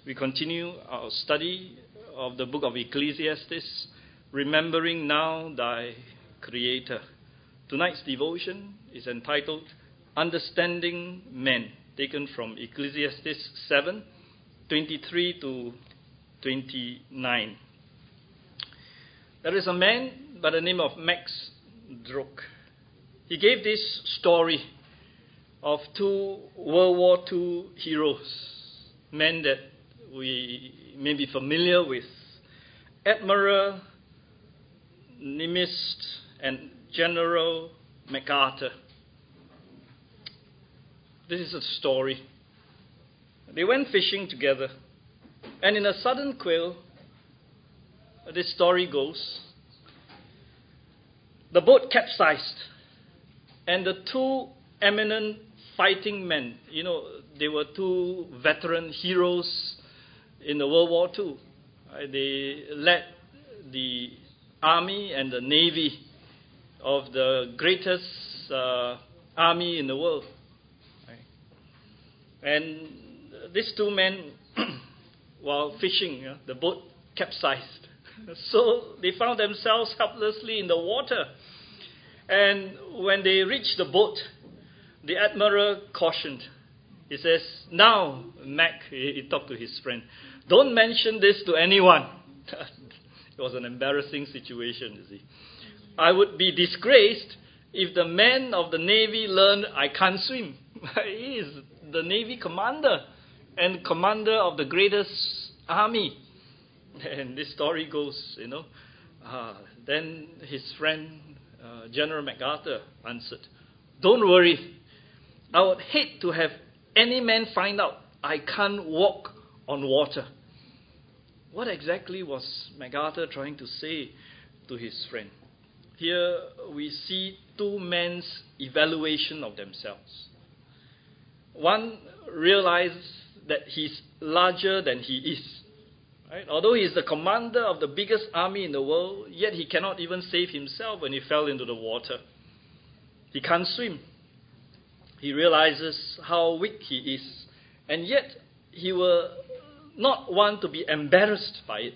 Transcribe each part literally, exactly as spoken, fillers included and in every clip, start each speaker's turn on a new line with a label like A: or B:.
A: we continue our study of the book of Ecclesiastes, remembering now thy Creator. Tonight's devotion is entitled Understanding Men, taken from Ecclesiastes seven, twenty-three to twenty-nine. There is a man by the name of Max Druck. He gave this story of two World War Two heroes, men that we may be familiar with, Admiral Nimitz and General MacArthur. This is a story. They went fishing together, and in a sudden quail, this story goes, the boat capsized, and the two eminent fighting men, you know, they were two veteran heroes in the World War Two. Right? They led the army and the navy of the greatest uh, army in the world. Right? And these two men, while fishing, you know, the boat capsized. So they found themselves helplessly in the water. And when they reached the boat, the admiral cautioned. He says, "Now, Mac," he, he talked to his friend, "don't mention this to anyone." It was an embarrassing situation, you see. "I would be disgraced if the men of the Navy learned I can't swim." He is the Navy commander and commander of the greatest army. And this story goes, you know, uh, then his friend, uh, General MacArthur, answered, "Don't worry. I would hate to have any man find out I can't walk on water." What exactly was MacArthur trying to say to his friend? Here we see two men's evaluation of themselves. One realizes that he's larger than he is. Right? Although he's the commander of the biggest army in the world, yet he cannot even save himself when he fell into the water. He can't swim. He realizes how weak he is, and yet he will not want to be embarrassed by it.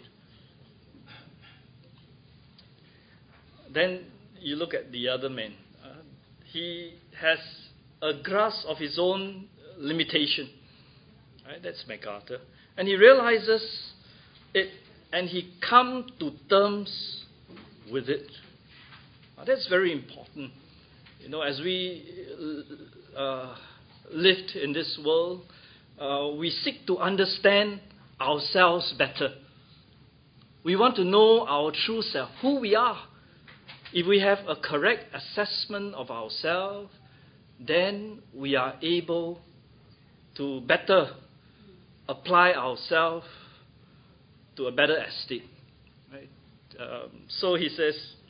A: Then you look at the other man. Uh, he has a grasp of his own limitation. Right? That's MacArthur. And he realizes it, and he comes to terms with it. Now, that's very important. You know, as we uh, lived in this world, uh, we seek to understand ourselves better. We want to know our true self, who we are. If we have a correct assessment of ourselves, then we are able to better apply ourselves to a better estate. Right? Um, so he says,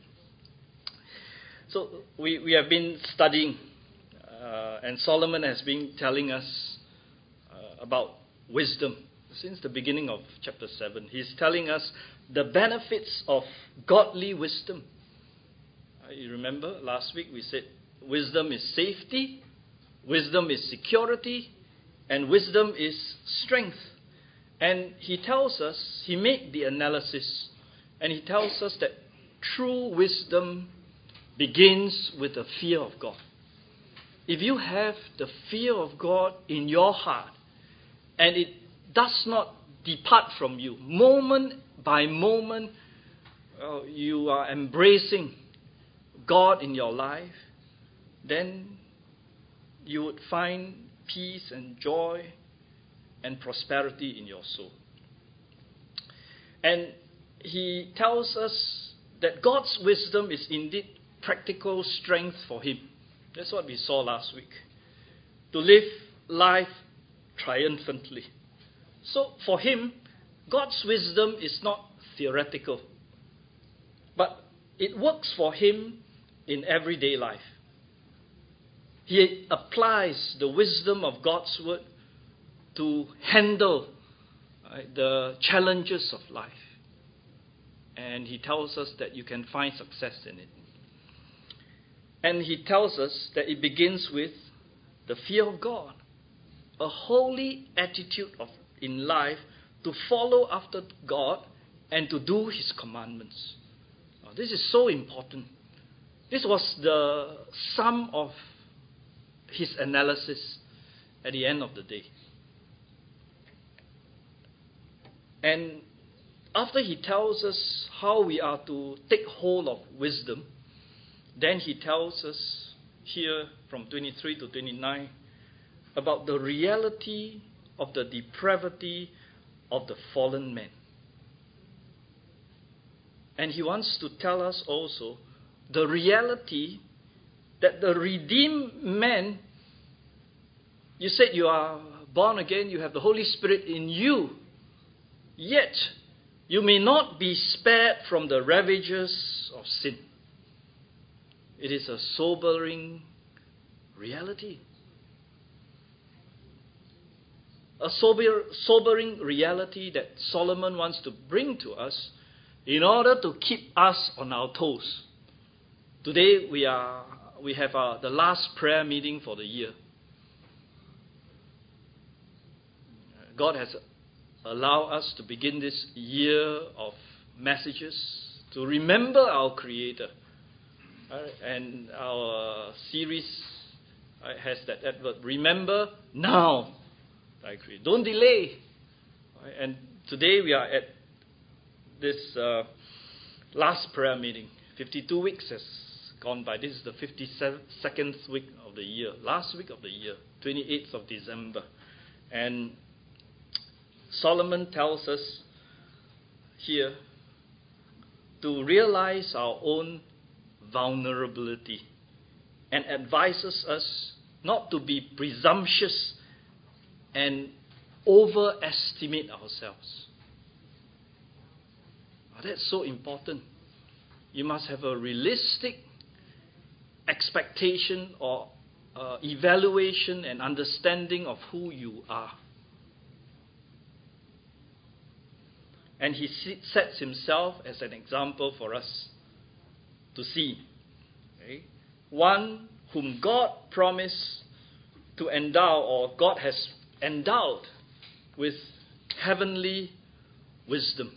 A: so we, we have been studying, uh, and Solomon has been telling us uh, about wisdom since the beginning of chapter seven. He's telling us the benefits of godly wisdom. Uh, you remember last week we said wisdom is safety, wisdom is security, and wisdom is strength. And he tells us, he made the analysis, and he tells us that true wisdom begins with the fear of God. If you have the fear of God in your heart, and it does not depart from you, moment by moment, uh, you are embracing God in your life, then you would find peace and joy and prosperity in your soul. And he tells us that God's wisdom is indeed practical strength for him. That's what we saw last week. To live life triumphantly. So for him, God's wisdom is not theoretical, but it works for him in everyday life. He applies the wisdom of God's word to handle right, the challenges of life. And he tells us that you can find success in it. And he tells us that it begins with the fear of God, a holy attitude of in life to follow after God and to do His commandments. Now, this is so important. This was the sum of his analysis at the end of the day. And after he tells us how we are to take hold of wisdom, then he tells us here from twenty-three to twenty-nine about the reality of the depravity of the fallen man. And he wants to tell us also the reality that the redeemed man, you said you are born again, you have the Holy Spirit in you, yet you may not be spared from the ravages of sin. It is a sobering reality. A sober, sobering reality that Solomon wants to bring to us in order to keep us on our toes. Today we are we have our, the last prayer meeting for the year. God has allowed us to begin this year of messages to remember our Creator. Right? And our series right, has that advert, remember now thy Creator. Don't delay. Right? And today we are at this uh, last prayer meeting. fifty-two weeks has gone by. This is the fifty-second week of the year. Last week of the year, twenty-eighth of December. And Solomon tells us here to realize our own vulnerability and advises us not to be presumptuous and overestimate ourselves. Oh, that's so important. You must have a realistic expectation or uh, evaluation and understanding of who you are. And he sets himself as an example for us to see. Okay? One whom God promised to endow, or God has endowed with heavenly wisdom.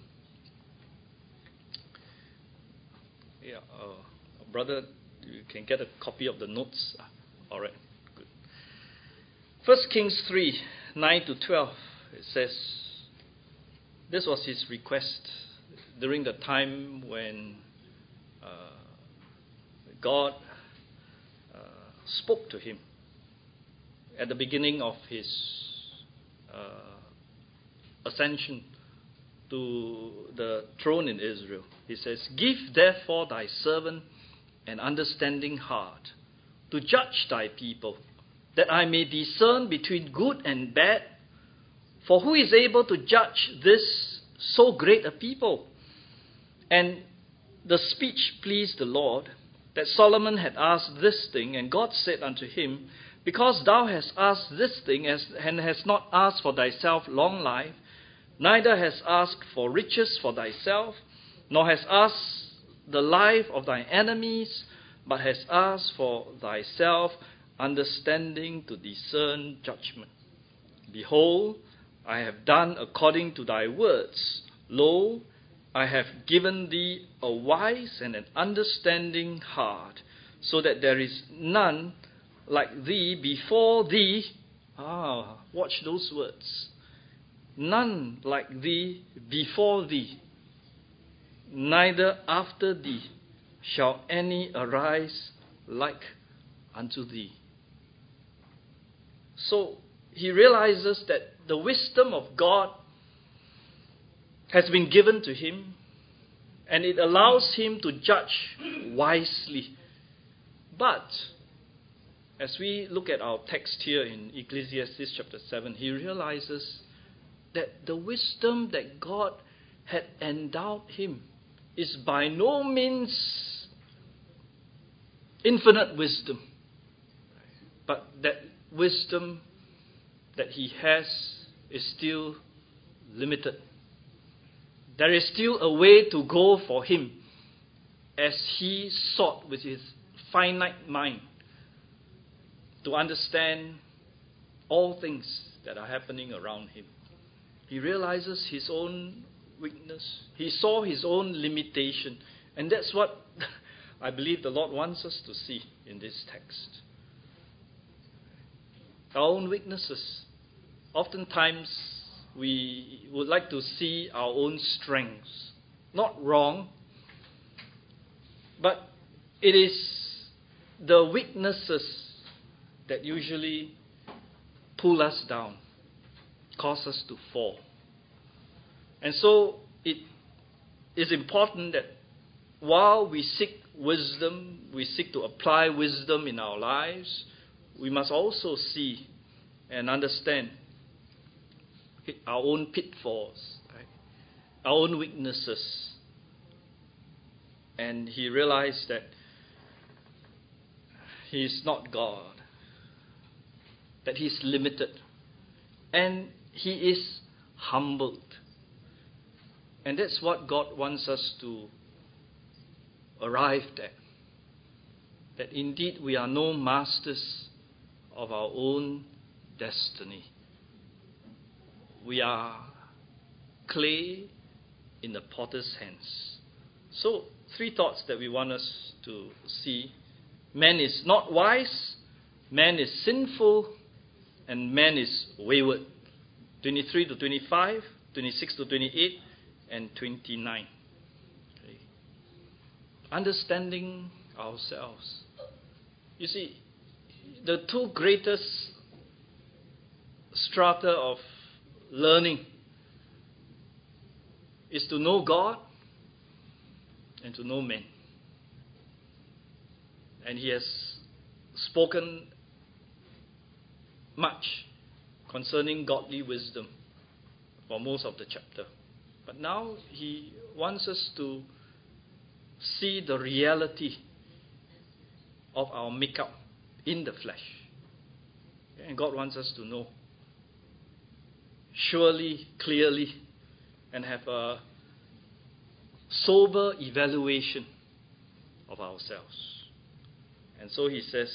A: Yeah, uh, brother, you can get a copy of the notes. All right, good. First Kings three, nine to twelve, it says, this was his request during the time when uh, God uh, spoke to him at the beginning of his uh, ascension to the throne in Israel. He says, give therefore thy servant an understanding heart to judge thy people, that I may discern between good and bad. For who is able to judge this so great a people? And the speech pleased the Lord, that Solomon had asked this thing, and God said unto him, because thou hast asked this thing, and hast not asked for thyself long life, neither hast asked for riches for thyself, nor hast asked the life of thy enemies, but hast asked for thyself understanding to discern judgment. Behold, I have done according to thy words. Lo, I have given thee a wise and an understanding heart, so that there is none like thee before thee. Ah, watch those words. None like thee before thee, neither after thee shall any arise like unto thee. So he realizes that the wisdom of God has been given to him, and it allows him to judge wisely. But as we look at our text here in Ecclesiastes chapter seven, he realizes that the wisdom that God had endowed him is by no means infinite wisdom, but that wisdom that he has is still limited. There is still a way to go for him as he sought with his finite mind to understand all things that are happening around him. He realizes his own weakness. He saw his own limitation. And that's what I believe the Lord wants us to see in this text. Our own weaknesses. Oftentimes, we would like to see our own strengths. Not wrong, but it is the weaknesses that usually pull us down, cause us to fall. And so it is important that while we seek wisdom, we seek to apply wisdom in our lives, we must also see and understand our own pitfalls, right? Our own weaknesses. And he realized that he is not God, that he is limited, and he is humbled. And that's what God wants us to arrive at. That indeed we are no masters of our own destiny. We are clay in the potter's hands. So, three thoughts that we want us to see. Man is not wise, man is sinful, and man is wayward. twenty-three to twenty-five, twenty-six to twenty-eight, and twenty-nine. Okay. Understanding ourselves. You see, the two greatest strata of learning is to know God and to know men. And he has spoken much concerning godly wisdom for most of the chapter. But now he wants us to see the reality of our makeup in the flesh. And God wants us to know surely, clearly, and have a sober evaluation of ourselves. And so he says,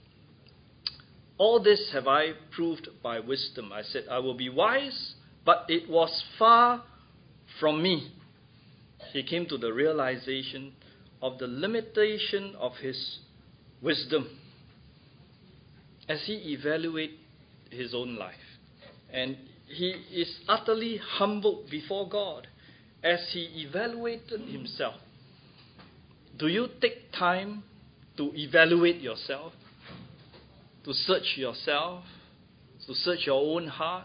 A: all this have I proved by wisdom. I said, I will be wise, but it was far from me. He came to the realization of the limitation of his wisdom as he evaluated his own life. And he is utterly humbled before God as he evaluated himself. Do you take time to evaluate yourself? To search yourself? To search your own heart?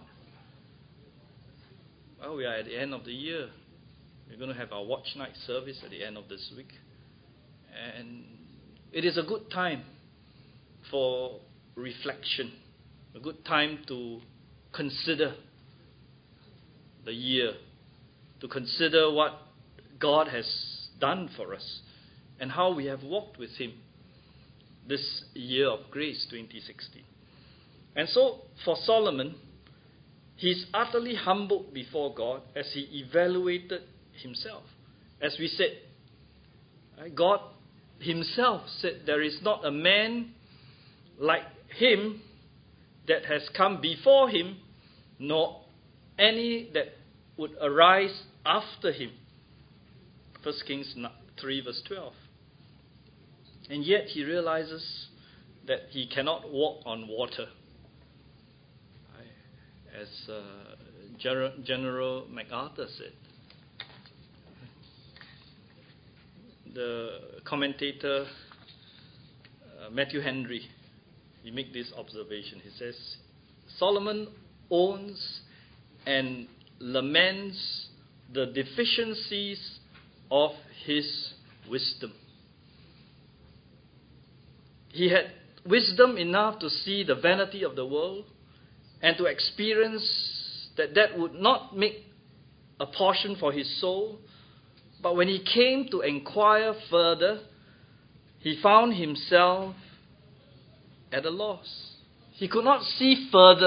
A: Well, we are at the end of the year. We're going to have our watch night service at the end of this week. And it is a good time for reflection. A good time to consider the year, to consider what God has done for us and how we have walked with him this year of grace, twenty sixteen. And so for Solomon, he's utterly humbled before God as he evaluated himself. As we said, God himself said there is not a man like him that has come before him, nor any that would arise after him. First Kings three verse twelve. And yet he realizes that he cannot walk on water. As uh, General MacArthur said. The commentator uh, Matthew Henry, he makes this observation. He says, Solomon owns and laments the deficiencies of his wisdom. He had wisdom enough to see the vanity of the world and to experience that that would not make a portion for his soul. But when he came to inquire further, he found himself at a loss. He could not see further.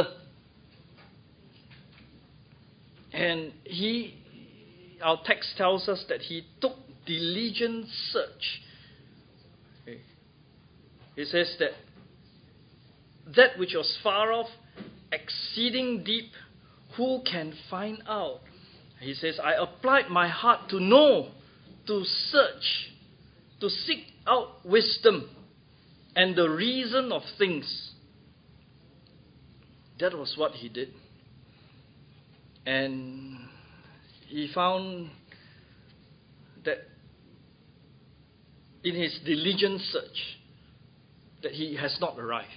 A: And he, our text tells us that he took diligent search. Okay. It says that that which was far off, exceeding deep, who can find out? He says, I applied my heart to know, to search, to seek out wisdom and the reason of things. That was what he did. And he found that in his diligent search, that he has not arrived.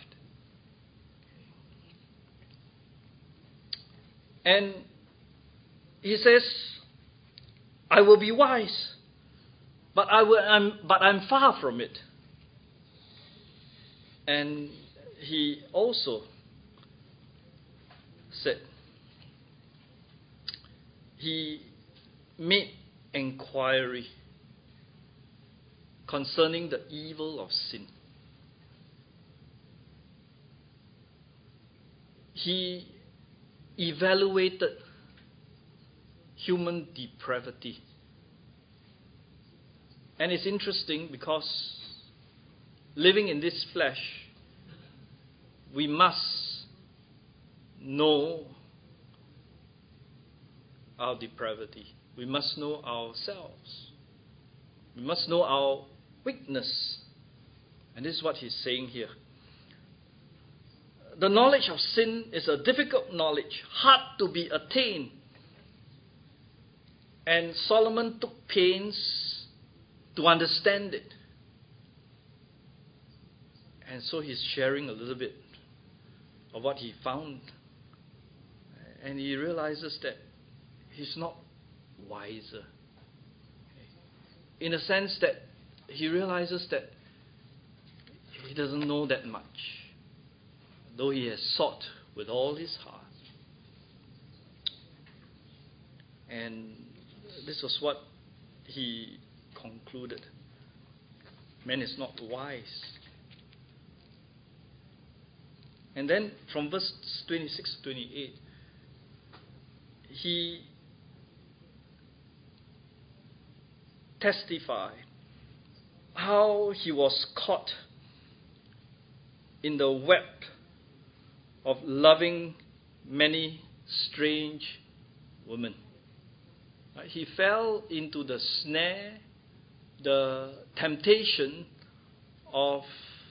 A: And he says, I will be wise, but I will, I'm, but I'm far from it. And he also said, he made inquiry concerning the evil of sin. He evaluated human depravity. And it's interesting because living in this flesh, we must know our depravity. We must know ourselves. We must know our weakness. And this is what he's saying here. The knowledge of sin is a difficult knowledge, hard to be attained. And Solomon took pains to understand it. And so he's sharing a little bit of what he found. And he realizes that he's not wiser. In a sense that he realizes that he doesn't know that much, though he has sought with all his heart. And this was what he concluded. Man is not wise. And then from verse twenty-six to twenty-eight, he testified how he was caught in the web of loving many strange women. He fell into the snare, the temptation of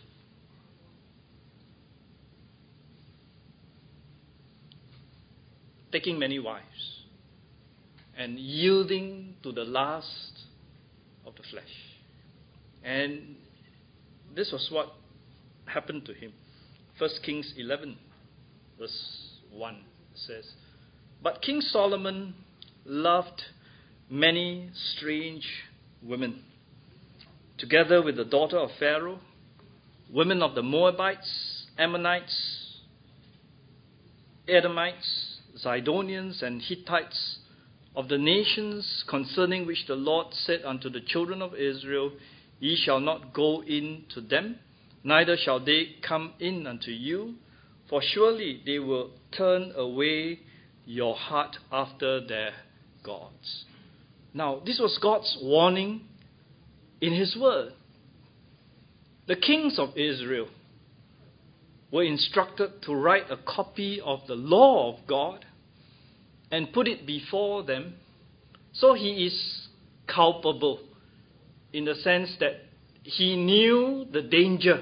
A: taking many wives and yielding to the lust of the flesh. And this was what happened to him. First Kings eleven verse one says, But King Solomon loved many strange women, together with the daughter of Pharaoh, women of the Moabites, Ammonites, Edomites, Zidonians, and Hittites, of the nations concerning which the Lord said unto the children of Israel, Ye shall not go in to them, neither shall they come in unto you, for surely they will turn away your heart after their gods. Now, this was God's warning in His word. The kings of Israel were instructed to write a copy of the law of God and put it before them. So he is culpable in the sense that he knew the danger,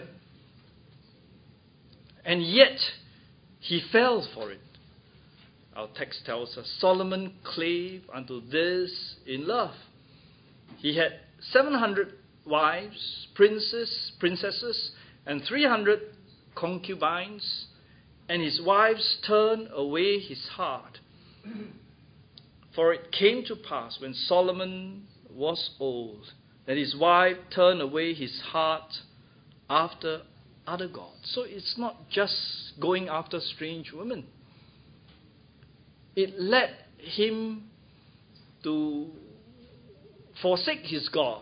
A: and yet he fell for it. Our text tells us Solomon clave unto this in love. He had seven hundred wives, princes, princesses, and three hundred concubines, and his wives turned away his heart. For it came to pass when Solomon was old that his wife turned away his heart after other gods. So it's not just going after strange women. It led him to forsake his God.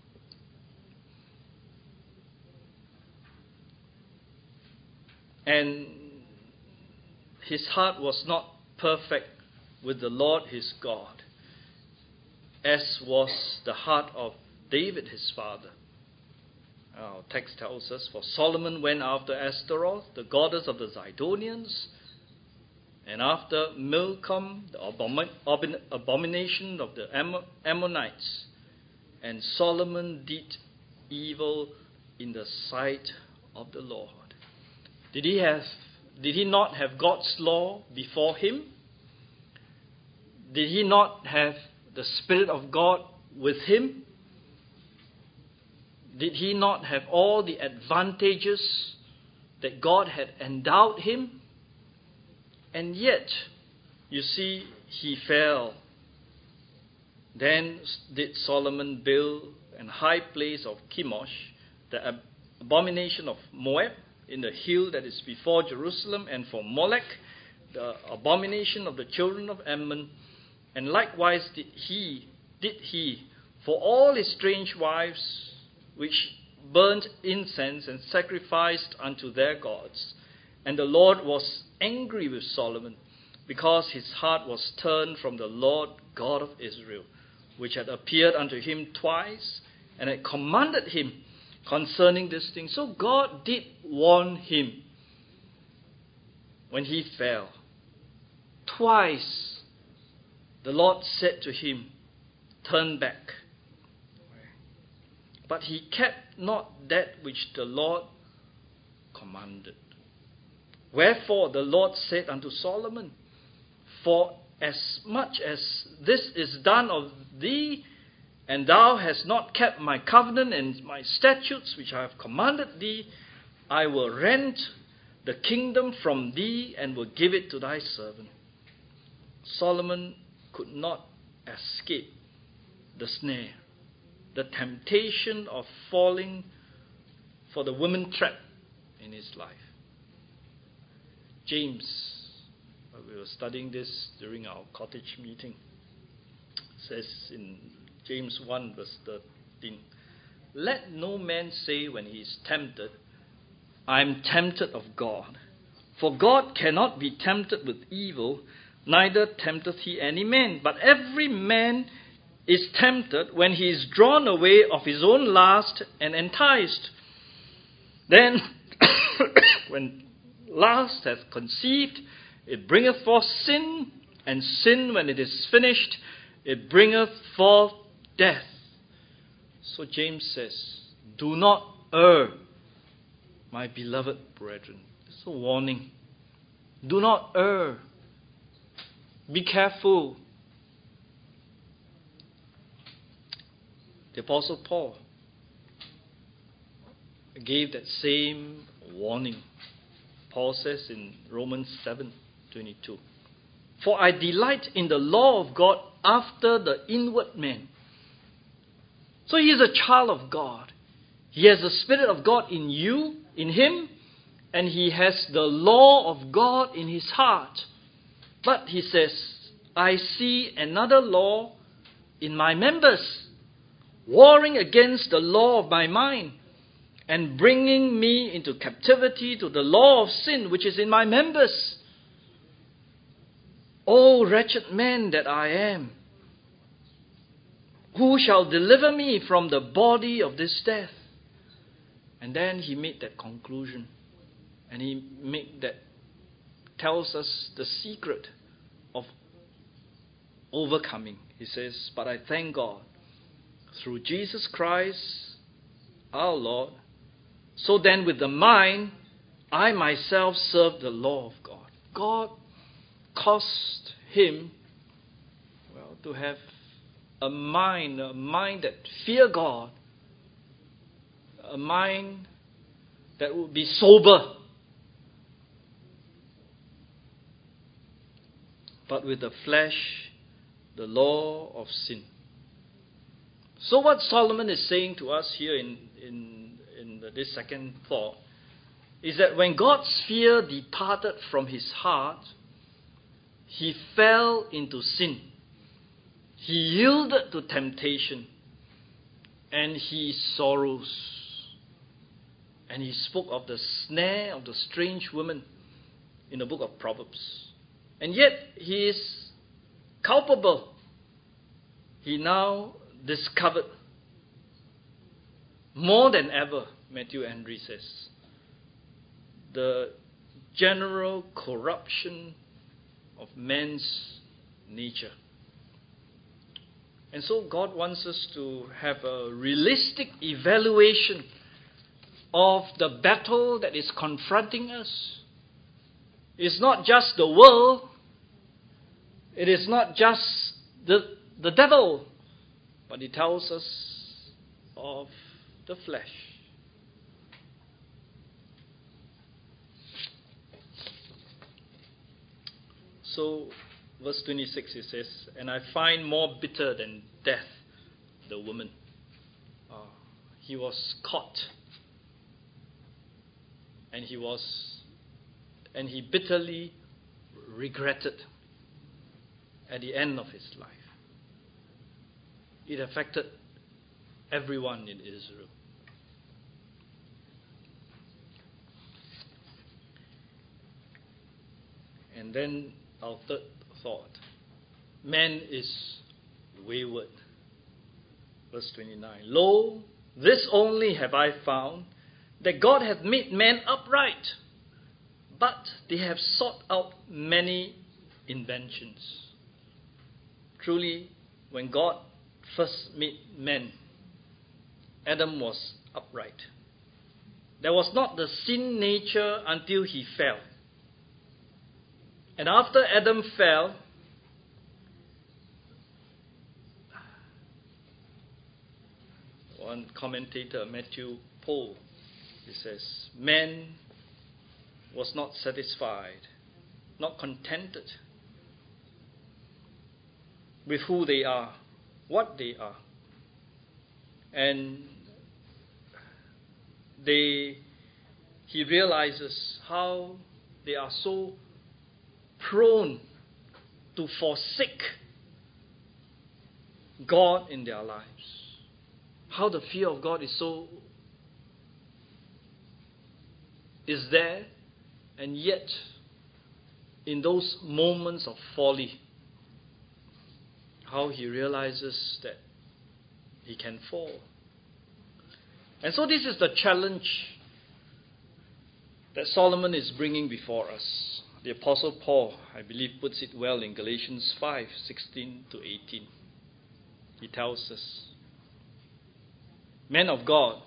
A: And his heart was not perfect with the Lord his God, as was the heart of David his father. Our text tells us, For Solomon went after Ashtaroth, the goddess of the Zidonians, And after Milcom, the abomin- abomin- abomination of the Am- Ammonites, and Solomon did evil in the sight of the Lord. Did he have, did he not have God's law before him? Did he not have the Spirit of God with him? Did he not have all the advantages that God had endowed him? And yet, you see, he fell. Then did Solomon build an high place of Chemosh, the ab- abomination of Moab, in the hill that is before Jerusalem, and for Molech, the abomination of the children of Ammon. And likewise did he, did he, for all his strange wives, which burnt incense and sacrificed unto their gods. And the Lord was angry with Solomon, because his heart was turned from the Lord God of Israel, which had appeared unto him twice, and had commanded him concerning this thing. So God did warn him when he fell. Twice the Lord said to him, turn back. But he kept not that which the Lord commanded. Wherefore the Lord said unto Solomon, for as much as this is done of thee, and thou hast not kept my covenant and my statutes which I have commanded thee, I will rend the kingdom from thee and will give it to thy servant. Solomon could not escape the snare, the temptation of falling for the woman trap in his life. James, we were studying this during our cottage meeting, says in James one verse thirteen, let no man say when he is tempted, I am tempted of God. For God cannot be tempted with evil, neither tempteth he any man. But every man is tempted when he is drawn away of his own lust and enticed. Then, when lust hath conceived, it bringeth forth sin, and sin, when it is finished, it bringeth forth death. So James says, do not err, my beloved brethren. It's a warning. Do not err. Be careful. The Apostle Paul gave that same warning. Paul says in Romans seven twenty-two, for I delight in the law of God after the inward man. So he is a child of God. He has the Spirit of God in you, in him, and he has the law of God in his heart. But he says, I see another law in my members, warring against the law of my mind, and bringing me into captivity to the law of sin which is in my members. O wretched man that I am, who shall deliver me from the body of this death? And then he made that conclusion, and he made that tells us the secret of overcoming. He says, but I thank God through Jesus Christ our Lord. So then with the mind, I myself serve the law of God. God caused him, well, to have a mind, a mind that fear God, a mind that would be sober. But with the flesh, the law of sin. So what Solomon is saying to us here in, in, in this second thought is that when God's fear departed from his heart, he fell into sin. He yielded to temptation, and he sorrows. And he spoke of the snare of the strange woman in the book of Proverbs. And yet he is culpable. He now discovered more than ever, Matthew Henry says, the general corruption of man's nature. And so God wants us to have a realistic evaluation of the battle that is confronting us. It's not just the world. It is not just the, the devil. But it tells us of the flesh. So, verse twenty-six, it says, "And I find more bitter than death the woman." Uh, he was caught. And he was, and he bitterly regretted at the end of his life. It affected everyone in Israel. And then our third thought. Man is wayward. Verse twenty-nine. "Lo, this only have I found, that God hath made man upright, but they have sought out many inventions." Truly, when God first made man, Adam was upright. There was not the sin nature until he fell. And after Adam fell, one commentator, Matthew Paul, he says, man was not satisfied, not contented with who they are, what they are. And they, he realizes how they are so prone to forsake God in their lives. How the fear of God is so is there, and yet in those moments of folly, how he realizes that he can fall. And so this is the challenge that Solomon is bringing before us. The Apostle Paul, I believe, puts it well in Galatians five, sixteen to eighteen. He tells us, "Men of God,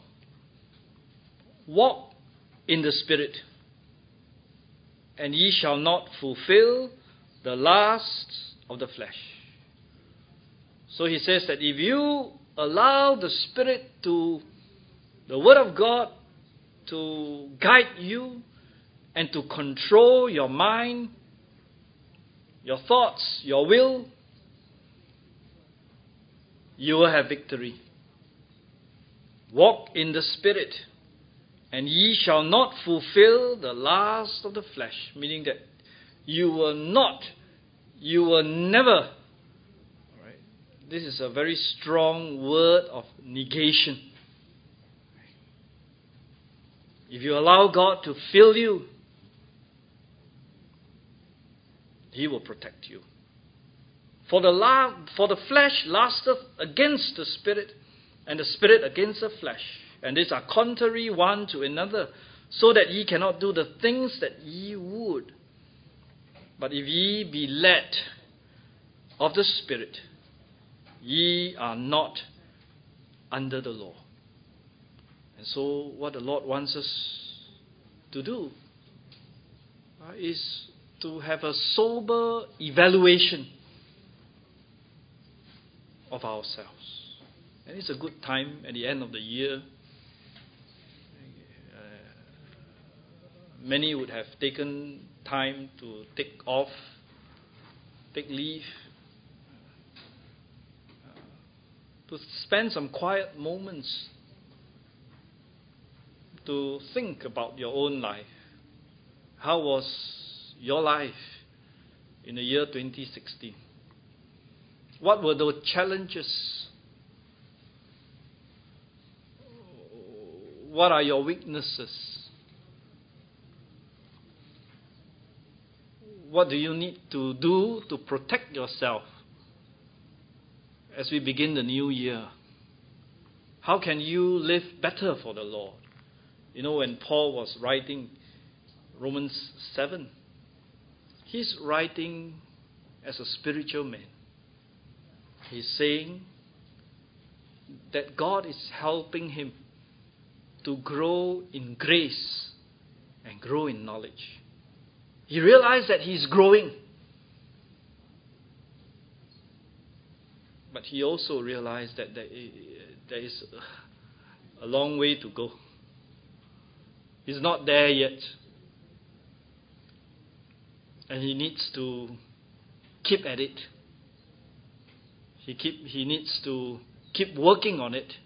A: walk in the Spirit, and ye shall not fulfill the lusts of the flesh." So he says that if you allow the Spirit to, the Word of God, to guide you and to control your mind, your thoughts, your will, you will have victory. Walk in the Spirit, and ye shall not fulfill the lust of the flesh. Meaning that you will not, you will never. Right? This is a very strong word of negation. If you allow God to fill you, He will protect you. For the la- for the flesh lusteth against the Spirit, and the Spirit against the flesh. And these are contrary one to another, so that ye cannot do the things that ye would. But if ye be led of the Spirit, ye are not under the law. And so what the Lord wants us to do uh, is to have a sober evaluation of ourselves. And it's a good time at the end of the year. Uh, many would have taken time to take off, take leave, uh, to spend some quiet moments to think about your own life. How was your life in the year twenty sixteen? What were the challenges? What are your weaknesses? What do you need to do to protect yourself as we begin the new year? How can you live better for the Lord? You know, when Paul was writing Romans seven, He's writing as a spiritual man. He's saying that God is helping him to grow in grace and grow in knowledge. He realized that he's growing. But he also realized that there is a long way to go. He's not there yet. And he needs to keep at it. He keep he needs to keep working on it.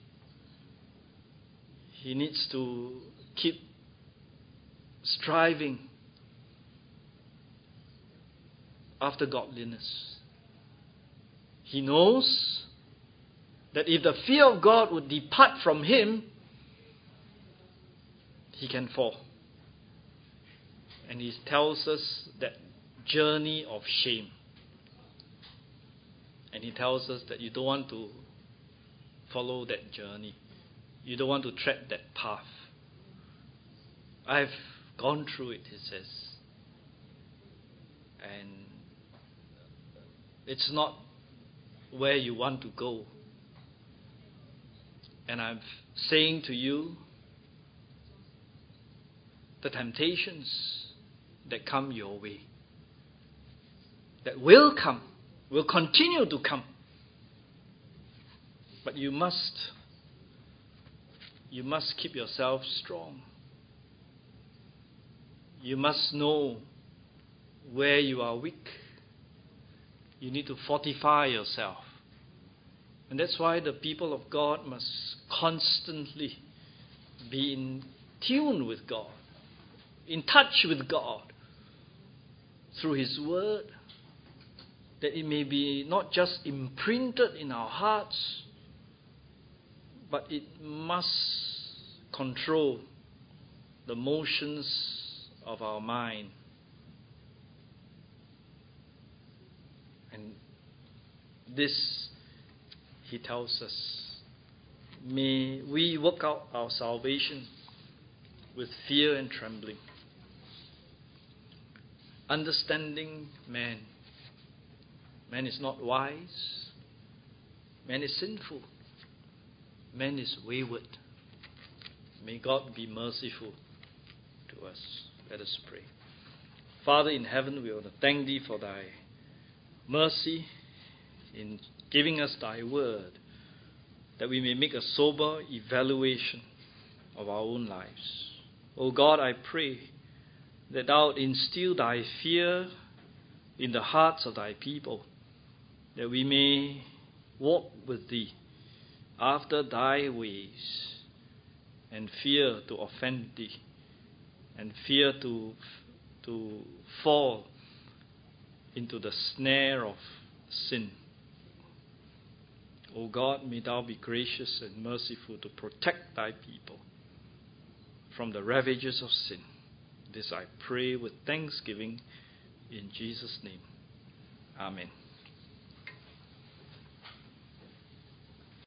A: He needs to keep striving after godliness. He knows that if the fear of God would depart from him, he can fall. And he tells us that journey of shame. And he tells us that you don't want to follow that journey. You don't want to tread that path. I've gone through it, he says. And it's not where you want to go. And I'm saying to you, the temptations that come your way, that will come, will continue to come. But you must, you must keep yourself strong. You must know where you are weak. You need to fortify yourself. And that's why the people of God must constantly be in tune with God, in touch with God through His Word, that it may be not just imprinted in our hearts, but it must control the motions of our mind. And this, he tells us, may we work out our salvation with fear and trembling. Understanding man. Man is not wise. Man is sinful. Man is wayward. May God be merciful to us. Let us pray. Father in heaven, we want to thank Thee for Thy mercy in giving us Thy word, that we may make a sober evaluation of our own lives. O God, I pray that Thou instill Thy fear in the hearts of Thy people, that we may walk with Thee after Thy ways, and fear to offend Thee, and fear to, to fall into the snare of sin. O God, may Thou be gracious and merciful to protect Thy people from the ravages of sin. This I pray with thanksgiving in Jesus' name. Amen.